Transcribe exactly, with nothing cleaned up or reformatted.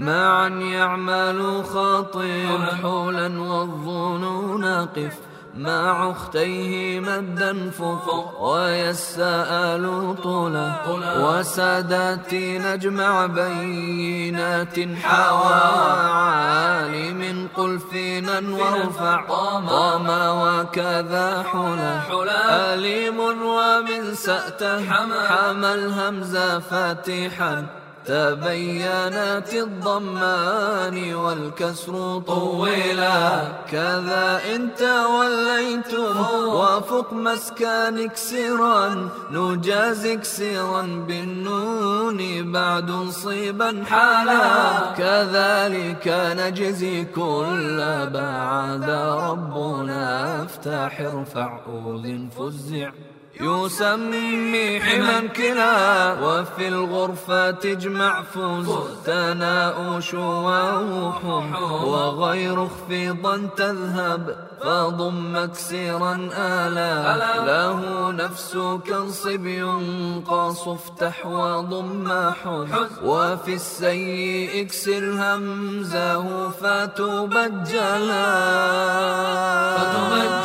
معا يعمل خاطر حولا والظنون قف مع أختيه مدا فوق ويسأل طولا وسادات نجمع بينات حوى عالم قل فينا وارفع طاما وكذا حلا أليم ومن سأته حمى الهمزة فاتحا تبينات الضمان والكسر طويلا كذا إن توليتم وفق مسكان كسرا نجازي كسرا بالنون بعد صيبا حالا كذلك نجزي كل بعد ربنا افتح ارفع أذن فزع يسمي حما كلا وفي الغرفة تجمع فوز تناؤش ووحم وغير خفيضا تذهب فضم مكسرا آلا له نفسك انصب ينقص افتح وضم حز وفي السيء اكسر همزه فتبجلا